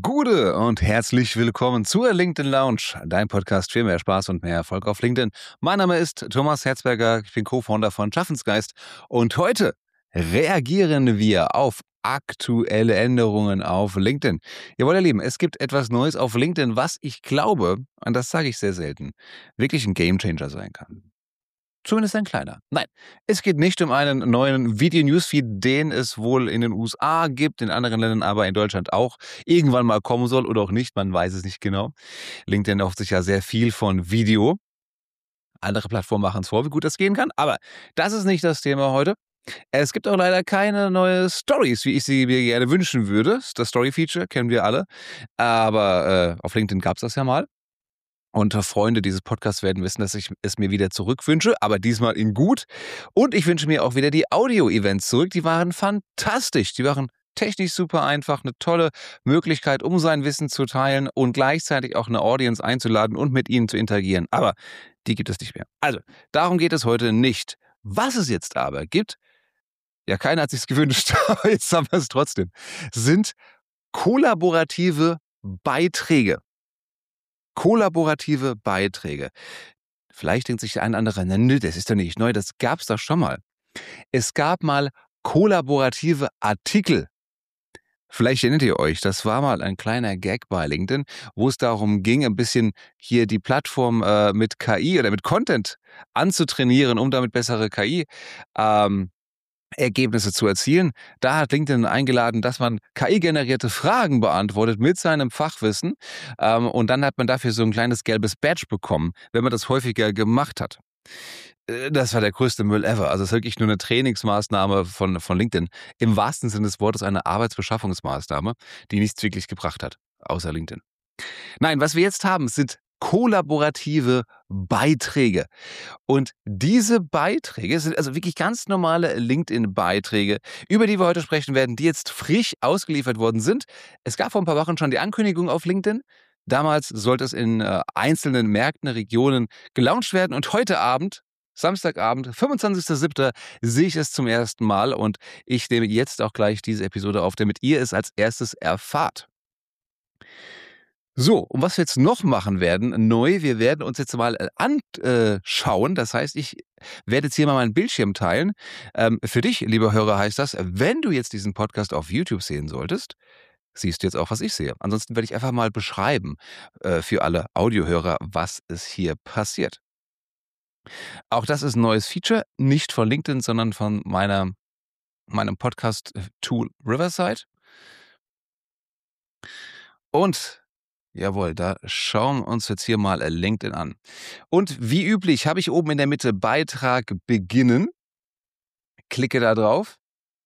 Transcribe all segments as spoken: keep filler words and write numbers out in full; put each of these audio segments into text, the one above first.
Gude und herzlich willkommen zur LinkedIn Lounge, dein Podcast für mehr Spaß und mehr Erfolg auf LinkedIn. Mein Name ist Thomas Herzberger, ich bin Co-Founder von Schaffensgeist und heute reagieren wir auf aktuelle Änderungen auf LinkedIn. Jawohl, ihr Lieben, es gibt etwas Neues auf LinkedIn, was ich glaube, und das sage ich sehr selten, wirklich ein Gamechanger sein kann. Zumindest ein kleiner. Nein, es geht nicht um einen neuen Video-Newsfeed, den es wohl in den U S A gibt, in anderen Ländern aber in Deutschland auch irgendwann mal kommen soll oder auch nicht, man weiß es nicht genau. LinkedIn erhofft sich ja sehr viel von Video. Andere Plattformen machen es vor, wie gut das gehen kann, aber das ist nicht das Thema heute. Es gibt auch leider keine neuen Stories, wie ich sie mir gerne wünschen würde. Das Story-Feature kennen wir alle, aber äh, auf LinkedIn gab es das ja mal. Und Freunde dieses Podcasts werden wissen, dass ich es mir wieder zurückwünsche, aber diesmal in gut. Und ich wünsche mir auch wieder die Audio-Events zurück. Die waren fantastisch. Die waren technisch super einfach, eine tolle Möglichkeit, um sein Wissen zu teilen und gleichzeitig auch eine Audience einzuladen und mit ihnen zu interagieren. Aber die gibt es nicht mehr. Also, darum geht es heute nicht. Was es jetzt aber gibt, ja, keiner hat sich's gewünscht, aber jetzt haben wir es trotzdem, sind kollaborative Beiträge. Kollaborative Beiträge. Vielleicht denkt sich der ein oder andere, nö, das ist doch nicht neu, das gab's doch schon mal. Es gab mal kollaborative Artikel. Vielleicht erinnert ihr euch, das war mal ein kleiner Gag bei LinkedIn, wo es darum ging, ein bisschen hier die Plattform äh, mit K I oder mit Content anzutrainieren, um damit bessere K I ähm, Ergebnisse zu erzielen. Da hat LinkedIn eingeladen, dass man K I-generierte Fragen beantwortet mit seinem Fachwissen. Ähm, und dann hat man dafür so ein kleines gelbes Badge bekommen, wenn man das häufiger gemacht hat. Äh, Das war der größte Müll ever. Also es ist wirklich nur eine Trainingsmaßnahme von, von LinkedIn. Im wahrsten Sinne des Wortes eine Arbeitsbeschaffungsmaßnahme, die nichts wirklich gebracht hat, außer LinkedIn. Nein, was wir jetzt haben, sind kollaborative Beiträge. Und diese Beiträge sind also wirklich ganz normale LinkedIn-Beiträge, über die wir heute sprechen werden, die jetzt frisch ausgeliefert worden sind. Es gab vor ein paar Wochen schon die Ankündigung auf LinkedIn. Damals sollte es in äh, einzelnen Märkten, Regionen gelauncht werden. Und heute Abend, Samstagabend, fünfundzwanzigster siebter sehe ich es zum ersten Mal. Und ich nehme jetzt auch gleich diese Episode auf, damit ihr es als erstes erfahrt. So, und was wir jetzt noch machen werden, neu, wir werden uns jetzt mal anschauen, das heißt, ich werde jetzt hier mal meinen Bildschirm teilen. Ähm, für dich, lieber Hörer, heißt das, wenn du jetzt diesen Podcast auf YouTube sehen solltest, siehst du jetzt auch, was ich sehe. Ansonsten werde ich einfach mal beschreiben äh, für alle Audiohörer, was es hier passiert. Auch das ist ein neues Feature, nicht von LinkedIn, sondern von meiner, meinem Podcast-Tool Riverside. Und jawohl, da schauen wir uns jetzt hier mal LinkedIn an. Und wie üblich habe ich oben in der Mitte Beitrag beginnen. Klicke da drauf.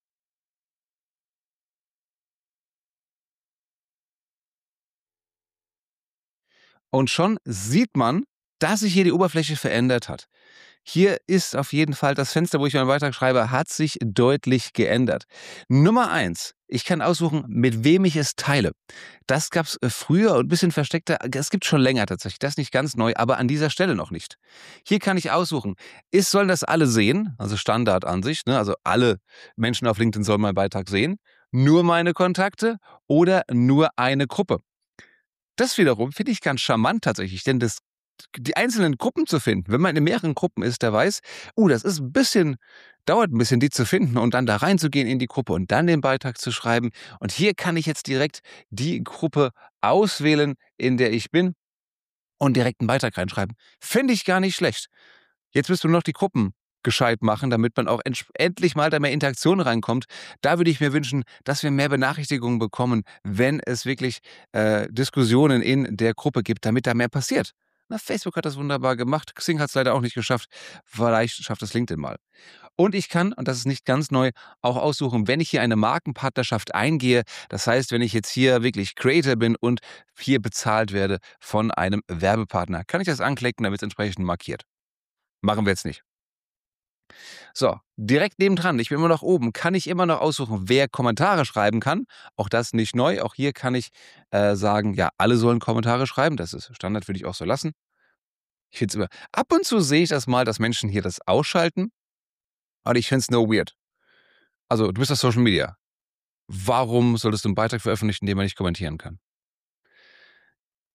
Und schon sieht man, dass sich hier die Oberfläche verändert hat. Hier ist auf jeden Fall das Fenster, wo ich meinen Beitrag schreibe, hat sich deutlich geändert. Nummer eins, ich kann aussuchen, mit wem ich es teile. Das gab es früher und ein bisschen versteckter, es gibt schon länger tatsächlich, das ist nicht ganz neu, aber an dieser Stelle noch nicht. Hier kann ich aussuchen, ist, sollen das alle sehen, also Standardansicht, ne? Also alle Menschen auf LinkedIn sollen meinen Beitrag sehen, nur meine Kontakte oder nur eine Gruppe. Das wiederum finde ich ganz charmant tatsächlich, denn das die einzelnen Gruppen zu finden. Wenn man in mehreren Gruppen ist, der weiß, uh, das ist ein bisschen, dauert ein bisschen, die zu finden und dann da reinzugehen in die Gruppe und dann den Beitrag zu schreiben. Und hier kann ich jetzt direkt die Gruppe auswählen, in der ich bin und direkt einen Beitrag reinschreiben. Finde ich gar nicht schlecht. Jetzt müssen wir noch die Gruppen gescheit machen, damit man auch endlich mal da mehr Interaktion reinkommt. Da würde ich mir wünschen, dass wir mehr Benachrichtigungen bekommen, wenn es wirklich äh, Diskussionen in der Gruppe gibt, damit da mehr passiert. Na, Facebook hat das wunderbar gemacht. Xing hat es leider auch nicht geschafft. Vielleicht schafft es LinkedIn mal. Und ich kann, und das ist nicht ganz neu, auch aussuchen, wenn ich hier eine Markenpartnerschaft eingehe. Das heißt, wenn ich jetzt hier wirklich Creator bin und hier bezahlt werde von einem Werbepartner, kann ich das anklicken, dann wird es entsprechend markiert. Machen wir jetzt nicht. So, direkt nebendran, ich bin immer noch oben, kann ich immer noch aussuchen, wer Kommentare schreiben kann. Auch das nicht neu. Auch hier kann ich äh, sagen, ja, alle sollen Kommentare schreiben. Das ist Standard, würde ich auch so lassen. Ich finde es immer, ab und zu sehe ich das mal, dass Menschen hier das ausschalten. Aber ich finde es no weird. Also, du bist auf Social Media. Warum solltest du einen Beitrag veröffentlichen, den man nicht kommentieren kann?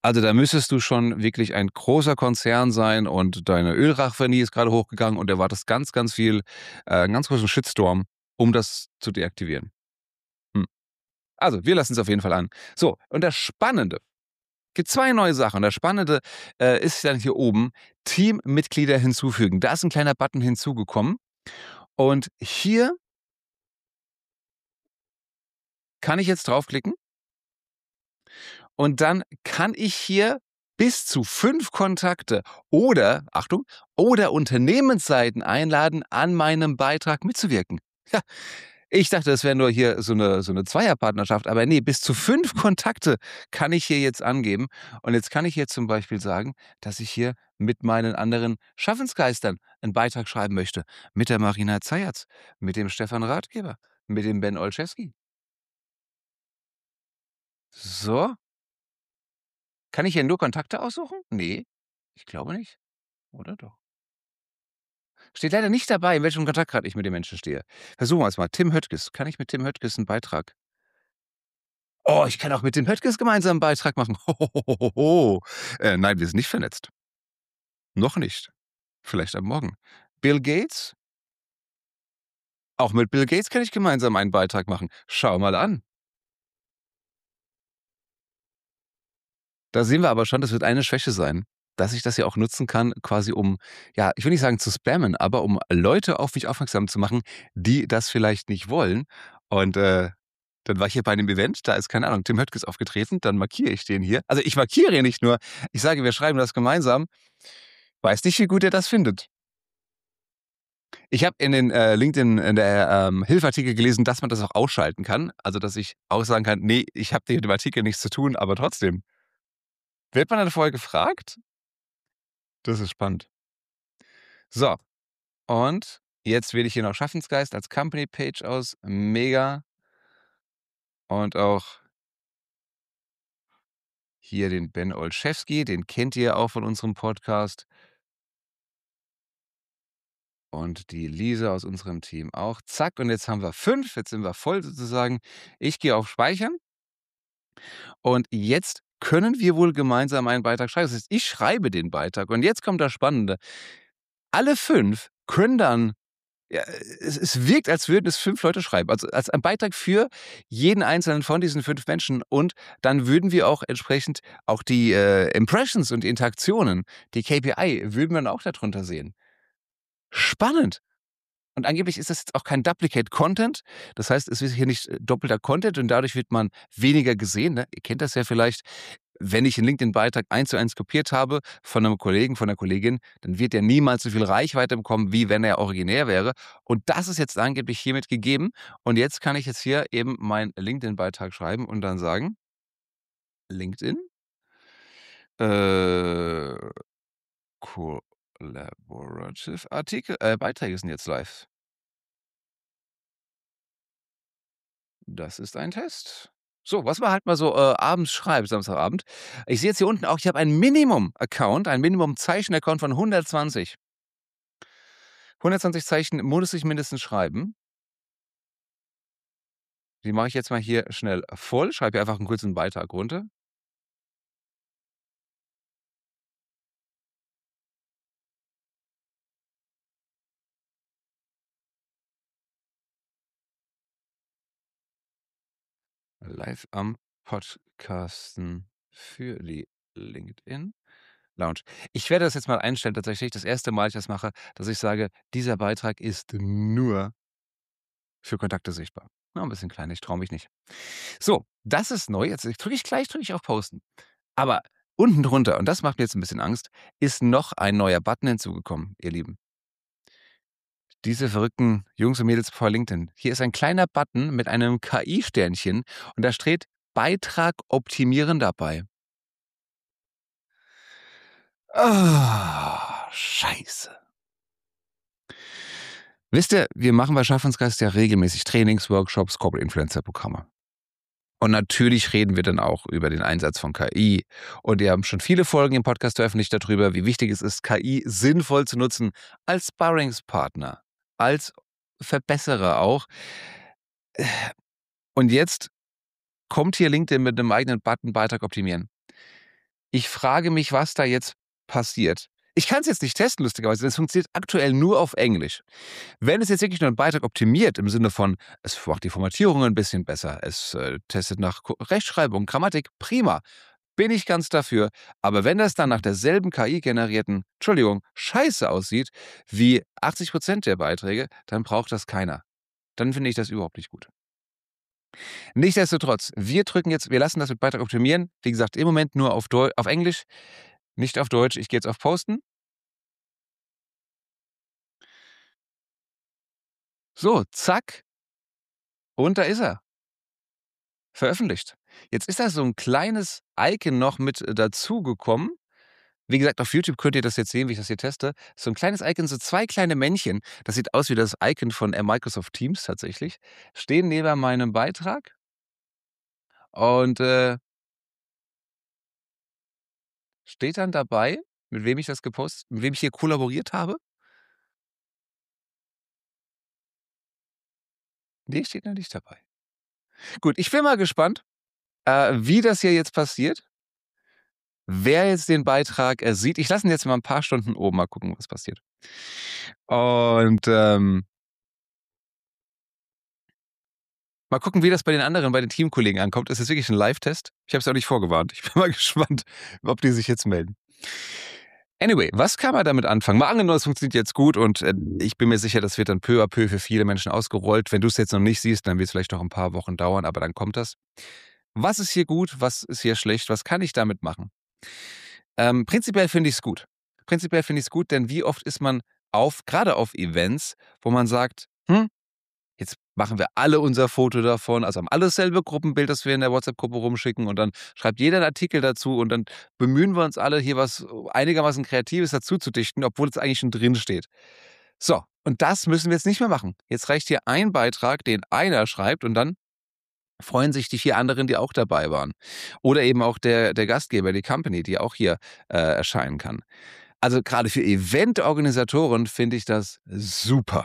Also da müsstest du schon wirklich ein großer Konzern sein und deine Ölraffinerie ist gerade hochgegangen und erwartest ganz, ganz viel, äh, einen ganz großen Shitstorm, um das zu deaktivieren. Hm. Also, wir lassen es auf jeden Fall an. So, und das Spannende, gibt zwei neue Sachen. Und das Spannende äh, ist dann hier oben, Teammitglieder hinzufügen. Da ist ein kleiner Button hinzugekommen. Und hier kann ich jetzt draufklicken und dann kann ich hier bis zu fünf Kontakte oder, Achtung, oder Unternehmensseiten einladen, an meinem Beitrag mitzuwirken. Ja, ich dachte, das wäre nur hier so eine, so eine Zweierpartnerschaft, aber nee, bis zu fünf Kontakte kann ich hier jetzt angeben. Und jetzt kann ich hier zum Beispiel sagen, dass ich hier mit meinen anderen Schaffensgeistern einen Beitrag schreiben möchte. Mit der Marina Zayatz, mit dem Stefan Ratgeber, mit dem Ben Olszewski. So, kann ich hier nur Kontakte aussuchen? Nee, ich glaube nicht. Oder doch? Steht leider nicht dabei, in welchem Kontaktgrad ich mit den Menschen stehe. Versuchen wir es mal. Tim Höttges. Kann ich mit Tim Höttges einen Beitrag? Oh, ich kann auch mit Tim Höttges gemeinsam einen Beitrag machen. Hohohoho. Äh, nein, wir sind nicht vernetzt. Noch nicht. Vielleicht am Morgen. Bill Gates? Auch mit Bill Gates kann ich gemeinsam einen Beitrag machen. Schau mal an. Da sehen wir aber schon, das wird eine Schwäche sein, dass ich das ja auch nutzen kann, quasi um, ja, ich will nicht sagen zu spammen, aber um Leute auf mich aufmerksam zu machen, die das vielleicht nicht wollen. Und äh, dann war ich hier bei einem Event, da ist, keine Ahnung, Tim Höttges aufgetreten, dann markiere ich den hier. Also ich markiere ihn nicht nur, ich sage, wir schreiben das gemeinsam. Weiß nicht, wie gut er das findet. Ich habe in den äh, LinkedIn in der ähm, Hilfartikel gelesen, dass man das auch ausschalten kann. Also dass ich auch sagen kann, nee, ich habe mit dem Artikel nichts zu tun, aber trotzdem. Wird man dann vorher gefragt? Das ist spannend. So, und jetzt wähle ich hier noch Schaffensgeist als Company Page aus. Mega. Und auch hier den Ben Olszewski, den kennt ihr auch von unserem Podcast. Und die Lisa aus unserem Team auch. Zack, und jetzt haben wir fünf. Jetzt sind wir voll sozusagen. Ich gehe auf Speichern. Und jetzt können wir wohl gemeinsam einen Beitrag schreiben. Das heißt, ich schreibe den Beitrag. Und jetzt kommt das Spannende. Alle fünf können dann, ja, es, es wirkt, als würden es fünf Leute schreiben. Also als ein Beitrag für jeden einzelnen von diesen fünf Menschen. Und dann würden wir auch entsprechend auch die äh, Impressions und Interaktionen, die K P I, würden wir dann auch darunter sehen. Spannend. Und angeblich ist das jetzt auch kein Duplicate Content. Das heißt, es ist hier nicht äh, doppelter Content und dadurch wird man weniger gesehen. Ne? Ihr kennt das ja vielleicht. Wenn ich einen LinkedIn-Beitrag eins zu eins kopiert habe von einem Kollegen, von einer Kollegin, dann wird er niemals so viel Reichweite bekommen, wie wenn er originär wäre. Und das ist jetzt angeblich hiermit gegeben. Und jetzt kann ich jetzt hier eben meinen LinkedIn-Beitrag schreiben und dann sagen, LinkedIn, äh, Collaborative Artikel, äh, Beiträge sind jetzt live. Das ist ein Test. So, was man halt mal so äh, abends schreibt, Samstagabend. Ich sehe jetzt hier unten auch, ich habe einen Minimum-Account, einen Minimum-Zeichen-Account von hundertzwanzig. hundertzwanzig Zeichen muss ich mindestens schreiben. Die mache ich jetzt mal hier schnell voll. Schreibe hier einfach einen kurzen Beitrag runter. Live am Podcasten für die LinkedIn Lounge. Ich werde das jetzt mal einstellen, tatsächlich das erste Mal, ich das mache, dass ich sage, dieser Beitrag ist nur für Kontakte sichtbar. Na, ein bisschen klein, ich traue mich nicht. So, das ist neu. Jetzt drücke ich gleich drücke ich auf Posten. Aber unten drunter, und das macht mir jetzt ein bisschen Angst, ist noch ein neuer Button hinzugekommen, ihr Lieben. Diese verrückten Jungs und Mädels vor LinkedIn. Hier ist ein kleiner Button mit einem K I-Sternchen und da steht Beitrag optimieren dabei. Ah, scheiße. Wisst ihr, wir machen bei Schaffensgeist ja regelmäßig Trainings, Workshops, Corporate Influencer Programme. Und natürlich reden wir dann auch über den Einsatz von K I. Und wir haben schon viele Folgen im Podcast veröffentlicht darüber, wie wichtig es ist, K I sinnvoll zu nutzen als Sparringspartner, als Verbesserer auch. Und jetzt kommt hier LinkedIn mit einem eigenen Button Beitrag optimieren. Ich frage mich, was da jetzt passiert. Ich kann es jetzt nicht testen, lustigerweise, denn es funktioniert aktuell nur auf Englisch. Wenn es jetzt wirklich nur einen Beitrag optimiert, im Sinne von, es macht die Formatierung ein bisschen besser, es äh, testet nach Ko- Rechtschreibung, Grammatik, prima, bin ich ganz dafür. Aber wenn das dann nach derselben K I-generierten, Entschuldigung, Scheiße aussieht, wie achtzig Prozent der Beiträge, dann braucht das keiner. Dann finde ich das überhaupt nicht gut. Nichtsdestotrotz, wir drücken jetzt, wir lassen das mit Beitrag optimieren. Wie gesagt, im Moment nur auf, Deu auf Englisch, nicht auf Deutsch. Ich gehe jetzt auf Posten. So, zack. Und da ist er. Veröffentlicht. Jetzt ist da so ein kleines Icon noch mit äh, dazugekommen. Wie gesagt, auf YouTube könnt ihr das jetzt sehen, wie ich das hier teste. So ein kleines Icon, so zwei kleine Männchen. Das sieht aus wie das Icon von äh, Microsoft Teams tatsächlich. Stehen neben meinem Beitrag. Und äh, steht dann dabei, mit wem ich das gepostet, mit wem ich hier kollaboriert habe. Nee, steht noch nicht dabei. Gut, ich bin mal gespannt, äh, wie das hier jetzt passiert. Wer jetzt den Beitrag äh, sieht. Ich lasse ihn jetzt mal ein paar Stunden oben, mal gucken, was passiert. Und ähm, mal gucken, wie das bei den anderen, bei den Teamkollegen ankommt. Es ist wirklich ein Live-Test. Ich habe es auch nicht vorgewarnt. Ich bin mal gespannt, ob die sich jetzt melden. Anyway, was kann man damit anfangen? Mal angenommen, es funktioniert jetzt gut und äh, ich bin mir sicher, das wird dann peu à peu für viele Menschen ausgerollt. Wenn du es jetzt noch nicht siehst, dann wird es vielleicht noch ein paar Wochen dauern, aber dann kommt das. Was ist hier gut? Was ist hier schlecht? Was kann ich damit machen? Ähm, prinzipiell finde ich es gut. Prinzipiell finde ich es gut, denn wie oft ist man auf, gerade auf Events, wo man sagt, hm, jetzt machen wir alle unser Foto davon, also haben alle dasselbe Gruppenbild, das wir in der WhatsApp-Gruppe rumschicken und dann schreibt jeder einen Artikel dazu und dann bemühen wir uns alle, hier was einigermaßen Kreatives dazu zu dichten, obwohl es eigentlich schon drin steht. So, und das müssen wir jetzt nicht mehr machen. Jetzt reicht hier ein Beitrag, den einer schreibt und dann freuen sich die vier anderen, die auch dabei waren. Oder eben auch der, der Gastgeber, die Company, die auch hier äh, erscheinen kann. Also gerade für Eventorganisatoren finde ich das super.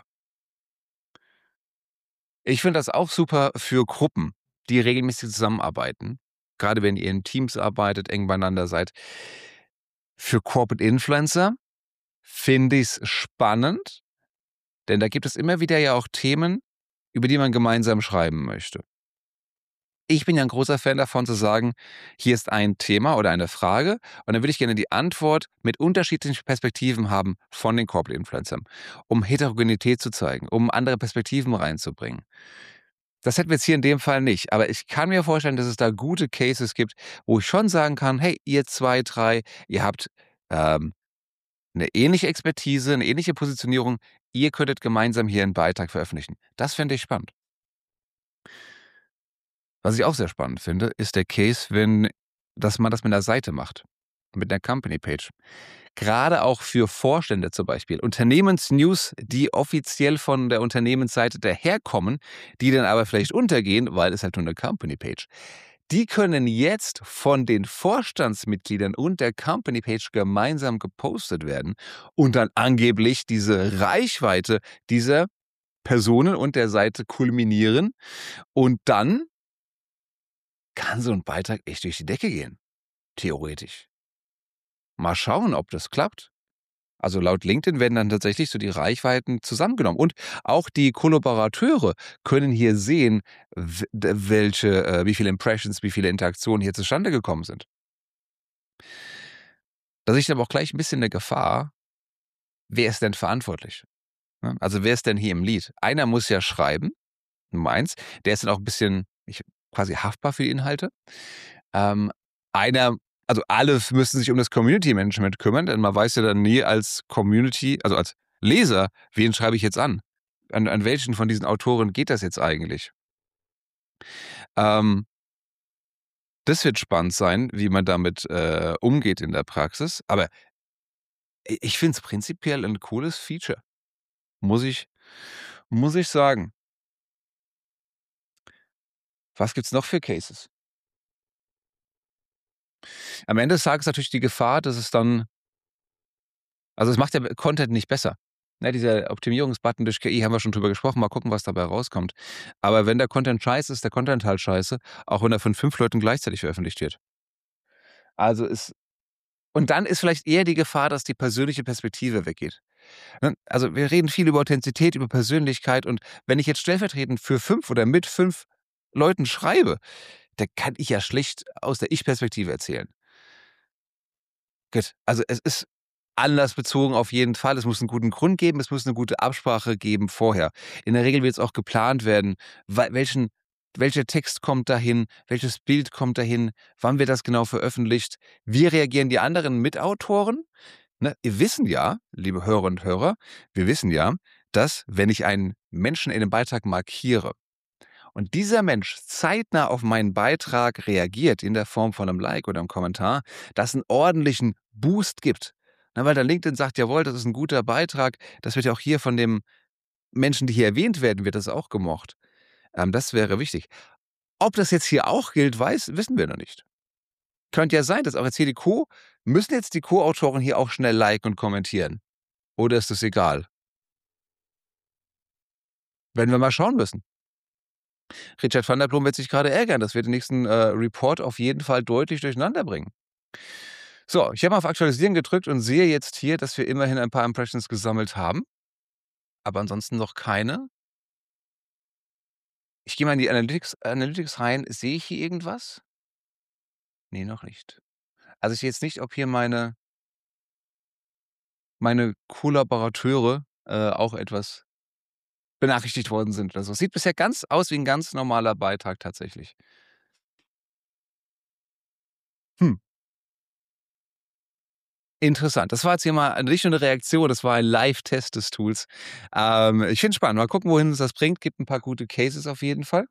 Ich finde das auch super für Gruppen, die regelmäßig zusammenarbeiten. Gerade wenn ihr in Teams arbeitet, eng beieinander seid. Für Corporate Influencer finde ich es spannend, denn da gibt es immer wieder ja auch Themen, über die man gemeinsam schreiben möchte. Ich bin ja ein großer Fan davon zu sagen, hier ist ein Thema oder eine Frage und dann würde ich gerne die Antwort mit unterschiedlichen Perspektiven haben von den Corporate Influencern, um Heterogenität zu zeigen, um andere Perspektiven reinzubringen. Das hätten wir jetzt hier in dem Fall nicht, aber ich kann mir vorstellen, dass es da gute Cases gibt, wo ich schon sagen kann, hey, ihr zwei, drei, ihr habt ähm, eine ähnliche Expertise, eine ähnliche Positionierung, ihr könntet gemeinsam hier einen Beitrag veröffentlichen. Das fände ich spannend. Was ich auch sehr spannend finde, ist der Case, wenn dass man das mit einer Seite macht, mit einer Company Page. Gerade auch für Vorstände zum Beispiel. Unternehmensnews, die offiziell von der Unternehmensseite daherkommen, die dann aber vielleicht untergehen, weil es halt nur eine Company Page. Die können jetzt von den Vorstandsmitgliedern und der Company Page gemeinsam gepostet werden und dann angeblich diese Reichweite dieser Personen und der Seite kulminieren und dann kann so ein Beitrag echt durch die Decke gehen, theoretisch. Mal schauen, ob das klappt. Also laut LinkedIn werden dann tatsächlich so die Reichweiten zusammengenommen. Und auch die Kollaborateure können hier sehen, w- d- welche, äh, wie viele Impressions, wie viele Interaktionen hier zustande gekommen sind. Da sehe ich aber auch gleich ein bisschen eine Gefahr. Wer ist denn verantwortlich? Ne? Also wer ist denn hier im Lead? Einer muss ja schreiben, Nummer eins. Der ist dann auch ein bisschen ich, quasi haftbar für die Inhalte. Ähm, einer, also alle müssen sich um das Community Management kümmern, denn man weiß ja dann nie als Community, also als Leser, wen schreibe ich jetzt an? An, an welchen von diesen Autoren geht das jetzt eigentlich? Ähm, das wird spannend sein, wie man damit äh, umgeht in der Praxis. Aber i- ich finde es prinzipiell ein cooles Feature. Muss ich, muss ich sagen. Was gibt's noch für Cases? Am Ende des Tages natürlich die Gefahr, dass es dann Also, es macht ja Content nicht besser. Ne, dieser Optimierungsbutton durch K I haben wir schon drüber gesprochen. Mal gucken, was dabei rauskommt. Aber wenn der Content scheiße ist, der Content halt scheiße, auch wenn er von fünf Leuten gleichzeitig veröffentlicht wird. Also, es Und dann ist vielleicht eher die Gefahr, dass die persönliche Perspektive weggeht. Ne? Also wir reden viel über Authentizität, über Persönlichkeit und wenn ich jetzt stellvertretend für fünf oder mit fünf Leuten schreibe, dann kann ich ja schlecht aus der Ich-Perspektive erzählen. Gut, also es ist anlassbezogen auf jeden Fall. Es muss einen guten Grund geben, es muss eine gute Absprache geben vorher. In der Regel wird es auch geplant werden, wei welchen welcher Text kommt dahin, welches Bild kommt dahin, wann wird das genau veröffentlicht, wie reagieren die anderen Mitautoren? Ne, wir wissen ja, liebe Hörerinnen und Hörer, wir wissen ja, dass, wenn ich einen Menschen in 'nem Beitrag markiere und dieser Mensch zeitnah auf meinen Beitrag reagiert in der Form von einem Like oder einem Kommentar, das einen ordentlichen Boost gibt. Na, weil dann LinkedIn sagt: „Jawohl, das ist ein guter Beitrag. Das wird ja auch hier von dem Menschen, die hier erwähnt werden, wird das auch gemocht.“ Ähm, das wäre wichtig. Ob das jetzt hier auch gilt, weiß wissen wir noch nicht. Könnte ja sein, dass auch jetzt hier die Co müssen jetzt die Co-Autoren hier auch schnell liken und kommentieren? Oder ist das egal? Werden wir mal schauen müssen. Richard van der Blom wird sich gerade ärgern, dass wir den nächsten, äh, Report auf jeden Fall deutlich durcheinander bringen. So, ich habe mal auf Aktualisieren gedrückt und sehe jetzt hier, dass wir immerhin ein paar Impressions gesammelt haben, aber ansonsten noch keine. Ich gehe mal in die Analytics Analytics rein. Sehe ich hier irgendwas? Ne, noch nicht. Also, ich sehe jetzt nicht, ob hier meine meine Kollaborateure, äh, auch etwas benachrichtigt worden sind oder so. Sieht bisher ganz aus wie 'n ganz normaler Beitrag tatsächlich. Hm, interessant. Das war jetzt hier mal nicht nur 'ne Reaktion, das war ein Live-Test des Tools. Ähm, ich finde es spannend. Mal gucken, wohin uns das bringt. Gibt 'n paar gute Cases auf jeden Fall.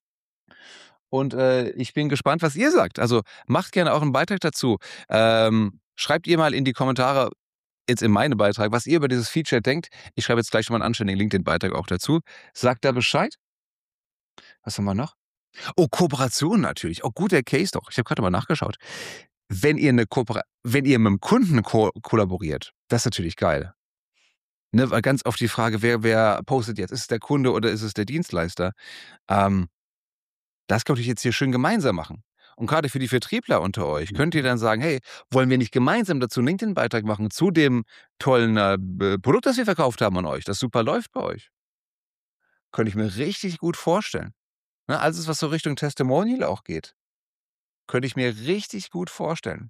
Und, äh, ich bin gespannt, was ihr sagt. Also, macht gerne auch 'n Beitrag dazu. Ähm, schreibt ihr mal in die Kommentare jetzt in meinem Beitrag, was ihr über dieses Feature denkt. Ich schreibe jetzt gleich schon mal 'n anständigen LinkedIn-Beitrag auch dazu. Sagt da Bescheid. Was haben wir noch? Oh, Kooperation natürlich. Oh, guter Case doch. Ich habe grade mal nachgeschaut. Wenn ihr 'ne Koopera wenn ihr mit'm Kunden ko kollaboriert, das ist natürlich geil. Ne, weil ganz oft die Frage, wer wer postet jetzt? Ist es der Kunde oder ist es der Dienstleister? Ähm, das könnt ihr jetzt hier schön gemeinsam machen. Und grade für die Vertriebler unter euch könnt ihr dann sagen: „Hey, wollen wir nicht gemeinsam dazu 'n LinkedIn-Beitrag machen zu dem tollen, äh, b Produkt, das wir verkauft haben an euch, das super läuft bei euch?“ Könnte ich mir richtig gut vorstellen. Ne, alles, was so Richtung Testimonial auch geht, könnte ich mir richtig gut vorstellen.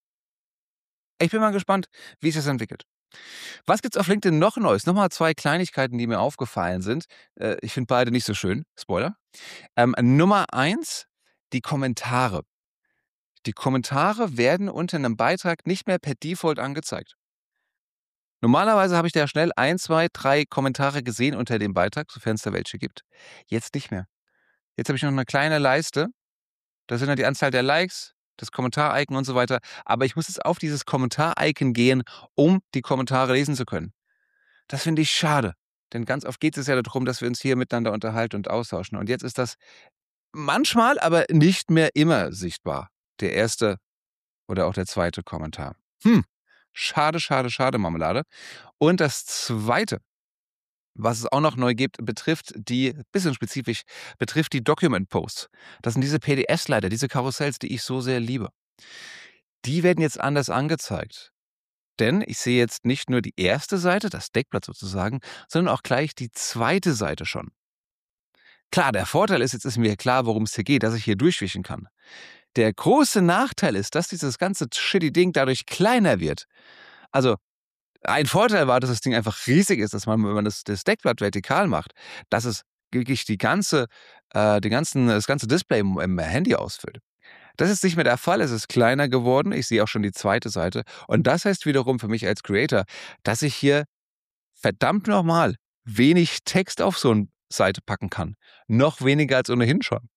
Ich bin mal gespannt, wie sich das entwickelt. Was gibt's auf LinkedIn noch Neues? Noch mal zwei Kleinigkeiten, die mir aufgefallen sind. Äh, ich finde beide nicht so schön. Spoiler. Ähm, Nummer eins, die Kommentare. Die Kommentare werden unter 'nem Beitrag nicht mehr per Default angezeigt. Normalerweise habe ich da schnell ein, zwei, drei Kommentare gesehen unter dem Beitrag, sofern es da welche gibt. Jetzt nicht mehr. Jetzt habe ich noch 'ne kleine Leiste. Da sind dann die Anzahl der Likes, das Kommentar-Icon und so weiter. Aber ich muss jetzt auf dieses Kommentar-Icon gehen, um die Kommentare lesen zu können. Das finde ich schade, denn ganz oft geht es ja darum, dass wir uns hier miteinander unterhalten und austauschen. Und jetzt ist das manchmal, aber nicht mehr immer sichtbar, der erste oder auch der zweite Kommentar. Hm, schade, schade, schade, Marmelade. Und das Zweite, was es auch noch neu gibt, betrifft die bisschen spezifisch, betrifft die Document Posts. Das sind diese P D Fs-Leiter, diese Karussells, die ich so sehr liebe. Die werden jetzt anders angezeigt. Denn ich sehe jetzt nicht nur die erste Seite, das Deckblatt sozusagen, sondern auch gleich die zweite Seite schon. Klar, der Vorteil ist, jetzt ist mir klar, worum es hier geht, dass ich hier durchwischen kann. Der große Nachteil ist, dass dieses ganze shitty Ding dadurch kleiner wird. Also, ein Vorteil war, dass das Ding einfach riesig ist, dass man, wenn man das das Deckblatt vertikal macht, dass es wirklich die ganze äh, den ganzen das ganze Display im im Handy ausfüllt. Das ist nicht mehr der Fall. Es ist kleiner geworden. Ich sehe auch schon die zweite Seite. Und das heißt wiederum für mich als Creator, dass ich hier verdammt noch mal wenig Text auf so 'ne Seite packen kann. Noch weniger als ohnehin schon.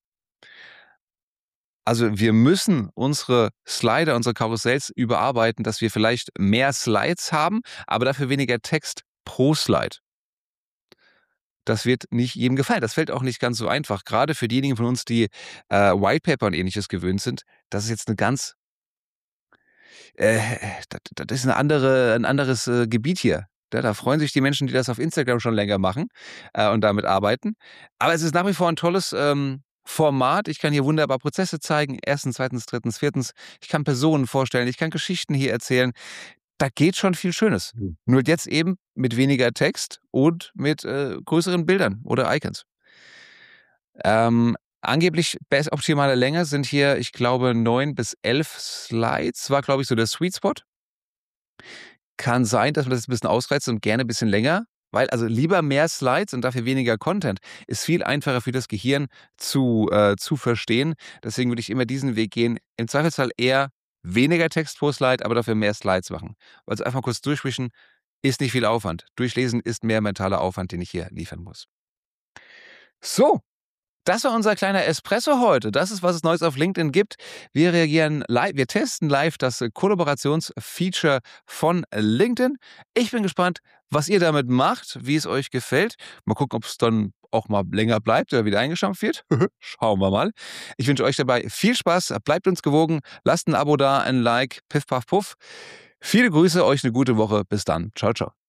Also, wir müssen unsere Slider, unsere Karussells überarbeiten, dass wir vielleicht mehr Slides haben, aber dafür weniger Text pro Slide. Das wird nicht jedem gefallen. Das fällt auch nicht ganz so einfach. Grade für diejenigen von uns, die, äh, White Paper und Ähnliches gewöhnt sind. Das ist jetzt 'ne ganz äh, das das ist 'ne andere 'n anderes, äh, Gebiet hier. Ja, da freuen sich die Menschen, die das auf Instagram schon länger machen, äh, und damit arbeiten. Aber es ist nach wie vor 'n tolles, ähm Format, ich kann hier wunderbar Prozesse zeigen, erstens, zweitens, drittens, viertens. Ich kann Personen vorstellen, ich kann Geschichten hier erzählen. Da geht schon viel Schönes. Mhm. Nur jetzt eben mit weniger Text und mit äh, größeren Bildern oder Icons. Ähm, angeblich best optimale Länge sind hier, ich glaube, neun bis elf Slides, war, glaube ich, so der Sweet Spot. Kann sein, dass man das ein bisschen ausreizt und gerne ein bisschen länger, weil also lieber mehr Slides und dafür weniger Content ist viel einfacher für das Gehirn zu, äh, zu verstehen. Deswegen würde ich immer diesen Weg gehen. Im Zweifelsfall eher weniger Text pro Slide, aber dafür mehr Slides machen. Also einfach kurz durchwischen ist nicht viel Aufwand. Durchlesen ist mehr mentaler Aufwand, den ich hier liefern muss. So, das war unser kleiner Espresso heute. Das ist, was es Neues auf LinkedIn gibt. Wir reagieren live, wir testen live das äh, Kollaborationsfeature von LinkedIn. Ich bin gespannt, was ihr damit macht, wie es euch gefällt. Mal gucken, ob es dann auch mal länger bleibt oder wieder eingestampft wird. Schauen wir mal. Ich wünsche euch dabei viel Spaß. Bleibt uns gewogen. Lasst ein Abo da, ein Like. Piff, paff, puff. Viele Grüße, euch eine gute Woche. Bis dann. Ciao, ciao.